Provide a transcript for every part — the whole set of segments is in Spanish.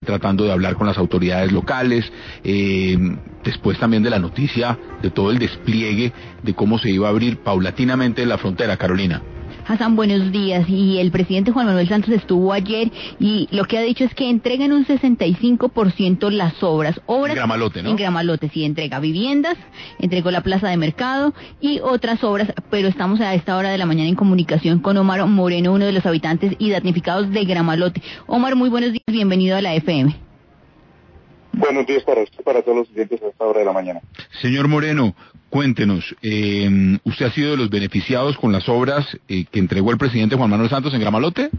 tratando de hablar con las autoridades locales, después también de la noticia de todo el despliegue de cómo se iba a abrir paulatinamente la frontera, Carolina. Hassan, buenos días. Y el presidente Juan Manuel Santos estuvo ayer y lo que ha dicho es que entregan un 65% las obras. En Gramalote, ¿no? En Gramalote, sí, entrega viviendas, entregó la plaza de mercado y otras obras, pero estamos a esta hora de la mañana en comunicación con Omar Moreno, uno de los habitantes y damnificados de Gramalote. Omar, muy buenos días, bienvenido a la FM. Buenos días para todos los clientes a esta hora de la mañana. Señor Moreno, cuéntenos, ¿usted ha sido de los beneficiados con las obras que entregó el presidente Juan Manuel Santos en Gramalote?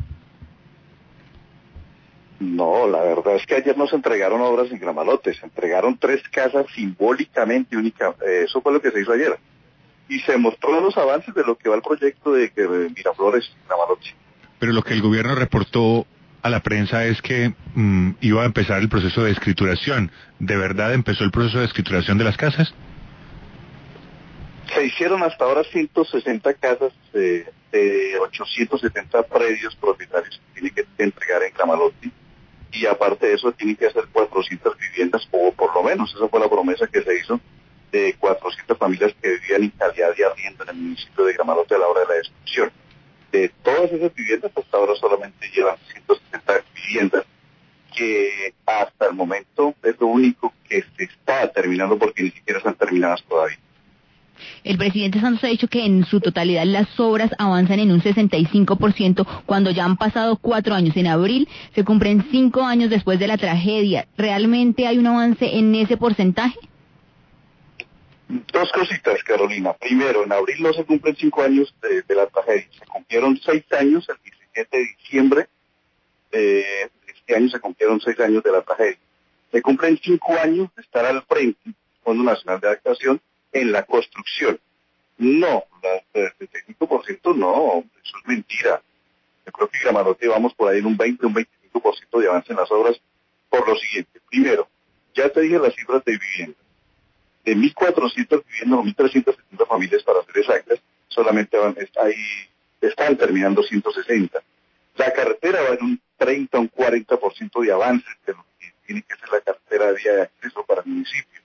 No, la verdad es que ayer no se entregaron obras en Gramalote, se entregaron 3 casas simbólicamente únicas, eso fue lo que se hizo ayer. Y se mostró los avances de lo que va el proyecto de Miraflores Gramalote. Pero lo que el gobierno reportó a la prensa es que iba a empezar el proceso de escrituración. ¿De verdad empezó el proceso de escrituración de las casas? Se hicieron hasta ahora 160 casas de 870 predios propietarios que tienen que entregar en Gramalote. Y aparte de eso, tienen que hacer 400 viviendas, o por lo menos, esa fue la promesa que se hizo, de 400 familias que vivían en calidad de arriendo en el municipio de Gramalote a la hora de la destrucción. De todas esas viviendas, hasta ahora solamente llevan 160 viviendas, que hasta el momento es lo único que se está terminando, porque ni siquiera están terminadas todavía. El presidente Santos ha dicho que en su totalidad las obras avanzan en un 65% cuando ya han pasado 4 años. En abril se cumplen 5 años después de la tragedia. ¿Realmente hay un avance en ese porcentaje? 2 cositas, Carolina. Primero, en abril no se cumplen 5 años de la tragedia. Se cumplieron 6 años, el 17 de diciembre de este año se cumplieron 6 años de la tragedia. Se cumplen 5 años de estar al frente del Fondo Nacional de Adaptación en la construcción. No, el 75% no, eso es mentira. Yo creo que Gramalote vamos por ahí en un 20, un 25% de avance en las obras por lo siguiente. Primero, ya te dije las cifras de vivienda. De 1.400 viviendas o 1.370 familias, para ser exactas, solamente están terminando 160. La carretera va en un 30 o un 40% de avance de lo que tiene que ser la carretera de vía de acceso para el municipio.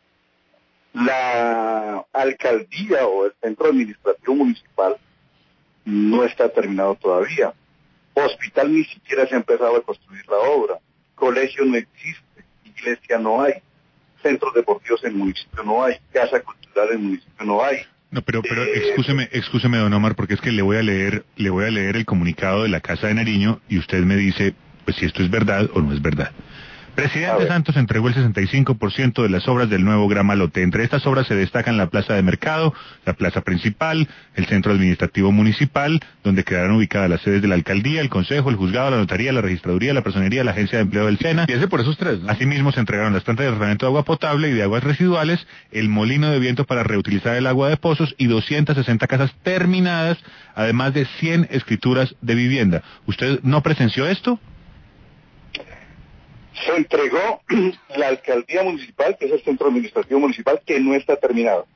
La alcaldía o el centro administrativo municipal no está terminado todavía. Hospital ni siquiera se ha empezado a construir la obra. Colegio no existe, iglesia no hay. Centros deportivos en el municipio no hay, casa cultural en el municipio no hay. No, pero excúseme, don Omar, porque es que le voy a leer el comunicado de la Casa de Nariño y usted me dice, pues si esto es verdad o no es verdad. Presidente Santos entregó el 65% de las obras del nuevo Gramalote. Entre estas obras se destacan la plaza de mercado, la plaza principal, el centro administrativo municipal, donde quedarán ubicadas las sedes de la alcaldía, el consejo, el juzgado, la notaría, la registraduría, la personería, la agencia de empleo del SENA. Empiece por esos 3, ¿no? Asimismo se entregaron las plantas de tratamiento de agua potable y de aguas residuales, el molino de viento para reutilizar el agua de pozos y 260 casas terminadas, además de 100 escrituras de vivienda. ¿Usted no presenció esto? Se entregó la alcaldía municipal, que es el centro administrativo municipal, que no está terminado.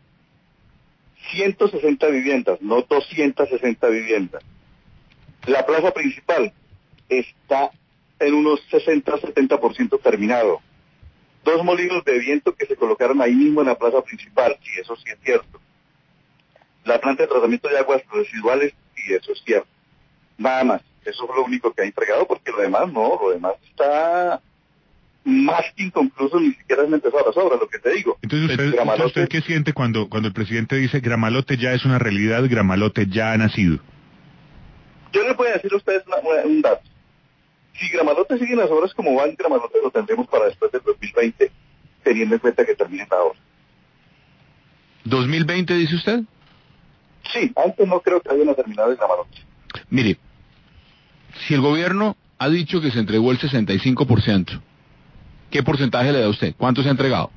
160 viviendas, no 260 viviendas. La plaza principal está en unos 60-70% terminado. 2 molinos de viento que se colocaron ahí mismo en la plaza principal, y eso sí es cierto. La planta de tratamiento de aguas residuales, y eso es cierto. Nada más, eso es lo único que ha entregado, porque lo demás no, lo demás está más que inconcluso, ni siquiera han empezado las obras, lo que te digo. Entonces, ¿usted qué siente cuando el presidente dice Gramalote ya es una realidad, Gramalote ya ha nacido? Yo les voy a decir a ustedes un dato. Si Gramalote sigue las obras como van, Gramalote lo tendremos para después del 2020, teniendo en cuenta que termine la obra. ¿2020 dice usted? Sí, antes no creo que hayan terminado el Gramalote. Mire, si el gobierno ha dicho que se entregó el 65%, ¿qué porcentaje le da a usted? ¿Cuánto se ha entregado?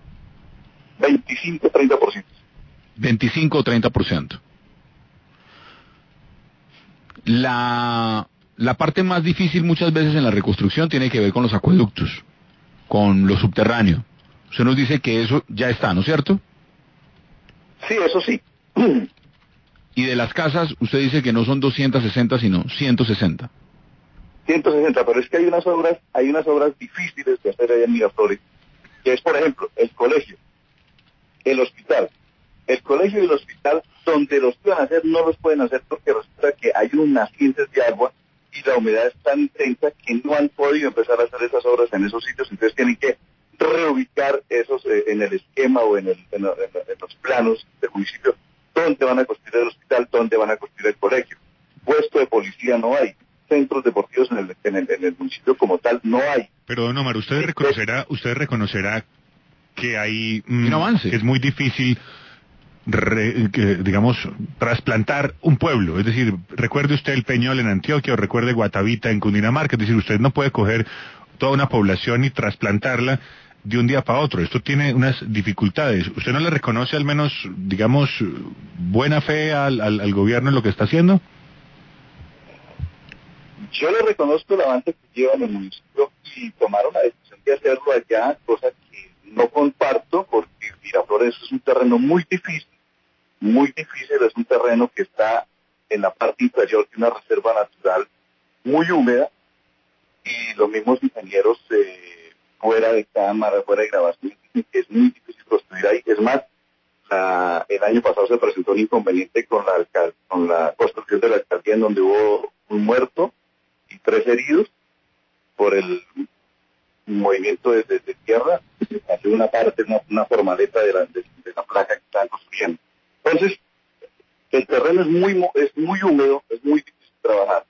25-30%. 25 o 30%. La parte más difícil muchas veces en la reconstrucción tiene que ver con los acueductos, con lo subterráneo. Usted nos dice que eso ya está, ¿no es cierto? Sí, eso sí. Y de las casas, usted dice que no son 260, sino 160. 160, pero es que hay unas obras difíciles de hacer allá en Miraflores, que es, por ejemplo, el colegio, el hospital. El colegio y el hospital, donde los iban a hacer, no los pueden hacer porque resulta que hay unas nacientes de agua y la humedad es tan intensa que no han podido empezar a hacer esas obras en esos sitios, entonces tienen que reubicar esos en el esquema o en los planos del municipio, dónde van a construir el hospital, dónde van a construir el colegio. Puesto de policía no hay, centros deportivos en el municipio como tal no hay. Pero don Omar, usted reconocerá que hay un avance. Que es muy difícil digamos, trasplantar un pueblo. Es decir, recuerde usted el Peñol en Antioquia o recuerde Guatavita en Cundinamarca. Es decir, usted no puede coger toda una población y trasplantarla de un día para otro. Esto tiene unas dificultades. ¿Usted no le reconoce al menos, digamos, buena fe al gobierno en lo que está haciendo? Yo le reconozco el avance que lleva en el municipio y tomaron la decisión de hacerlo allá, cosa que no comparto porque Miraflores es un terreno muy difícil, es un terreno que está en la parte inferior de una reserva natural muy húmeda y los mismos ingenieros fuera de cámara, fuera de grabación, dicen que es muy difícil construir ahí. Es más, el año pasado se presentó un inconveniente con la construcción de la alcaldía en donde hubo un muerto y 3 heridos por el movimiento de tierra, hace una parte, una formaleta de la placa que estaban construyendo. Entonces, el terreno es muy húmedo, es muy difícil trabajar.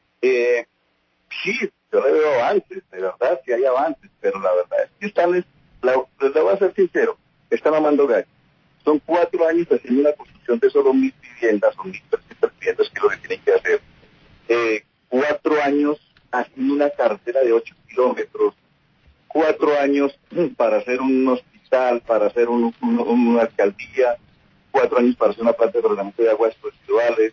Sí, yo le veo avances, de verdad, sí hay avances, pero la verdad es que les voy a ser sincero, están amando gallo. Son 4 años haciendo una construcción de solo 1.000 viviendas o 1.300 viviendas, que es lo que tienen que hacer. 4 años haciendo una carretera de 8 kilómetros, 4 años para hacer un hospital, para hacer una alcaldía, 4 años para hacer una planta de tratamiento de aguas residuales,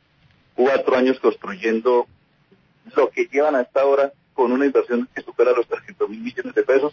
4 años construyendo lo que llevan hasta ahora con una inversión que supera los 300.000 millones de pesos.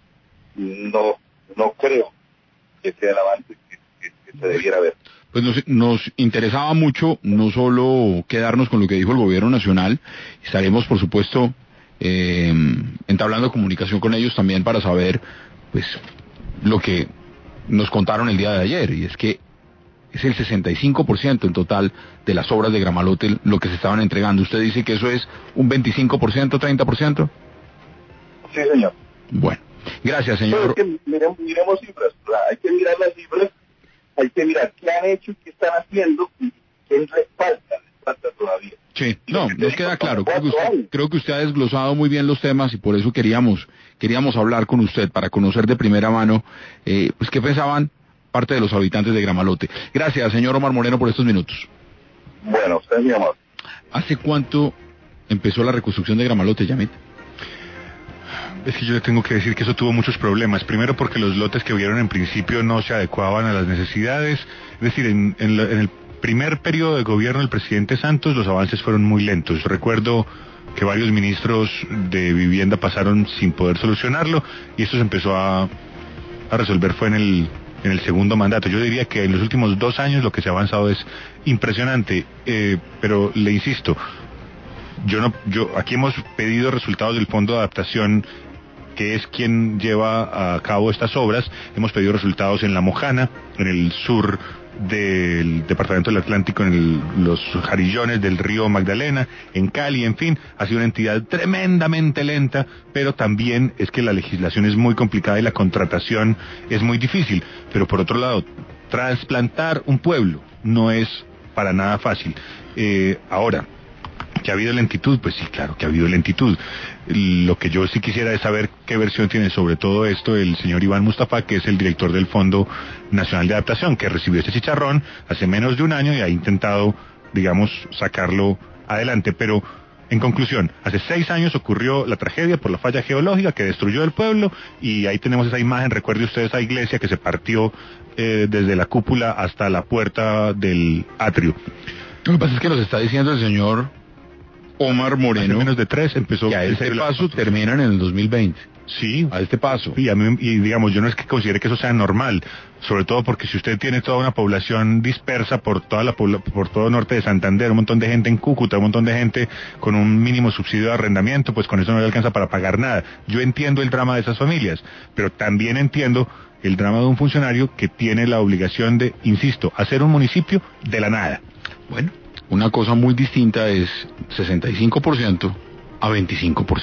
No creo que sea el avance que se debiera ver. Pues nos interesaba mucho no solo quedarnos con lo que dijo el gobierno nacional, estaremos por supuesto entablando comunicación con ellos también para saber pues lo que nos contaron el día de ayer, y es que es el 65% en total de las obras de Gramalote lo que se estaban entregando. ¿Usted dice que eso es un 25%, 30%? Sí, señor. Bueno, gracias, señor. Pero es que miremos cifras, hay que mirar las cifras, hay que mirar qué han hecho, qué están haciendo y qué les falta todavía. Sí, no, nos queda claro. Creo que usted ha desglosado muy bien los temas y por eso queríamos hablar con usted para conocer de primera mano pues qué pensaban parte de los habitantes de Gramalote. Gracias, señor Omar Moreno, por estos minutos. Bueno, usted es mi amor. ¿Hace cuánto empezó la reconstrucción de Gramalote, Yamit? Es que yo le tengo que decir que eso tuvo muchos problemas. Primero porque los lotes que vieron en principio no se adecuaban a las necesidades. Es decir, en el primer periodo de gobierno del presidente Santos los avances fueron muy lentos. Recuerdo que varios ministros de vivienda pasaron sin poder solucionarlo y esto se empezó a resolver fue en el segundo mandato. Yo diría que en los últimos 2 años lo que se ha avanzado es impresionante, pero le insisto, aquí hemos pedido resultados del Fondo de Adaptación, que es quien lleva a cabo estas obras. Hemos pedido resultados en La Mojana, en el sur del departamento del Atlántico, en los Jarillones del río Magdalena, en Cali, en fin, ha sido una entidad tremendamente lenta, pero también es que la legislación es muy complicada y la contratación es muy difícil. Pero por otro lado, trasplantar un pueblo no es para nada fácil. Ahora, ¿que ha habido lentitud? Pues sí, claro que ha habido lentitud. Lo que yo sí quisiera es saber qué versión tiene sobre todo esto el señor Iván Mustafa, que es el director del Fondo Nacional de Adaptación, que recibió este chicharrón hace menos de un año y ha intentado, digamos, sacarlo adelante. Pero, en conclusión, hace 6 años ocurrió la tragedia por la falla geológica que destruyó el pueblo, y ahí tenemos esa imagen. Recuerde usted esa iglesia que se partió desde la cúpula hasta la puerta del atrio. Lo que pasa es que nos está diciendo el señor Omar Moreno. Hace menos de 3 empezó. Y a este paso terminan en el 2020. Sí. A este paso. Y digamos, yo no es que considere que eso sea normal, sobre todo porque si usted tiene toda una población dispersa por por todo norte de Santander, un montón de gente en Cúcuta, un montón de gente con un mínimo subsidio de arrendamiento, pues con eso no le alcanza para pagar nada. Yo entiendo el drama de esas familias, pero también entiendo el drama de un funcionario que tiene la obligación de, insisto, hacer un municipio de la nada. Bueno, una cosa muy distinta es 65% a 25%.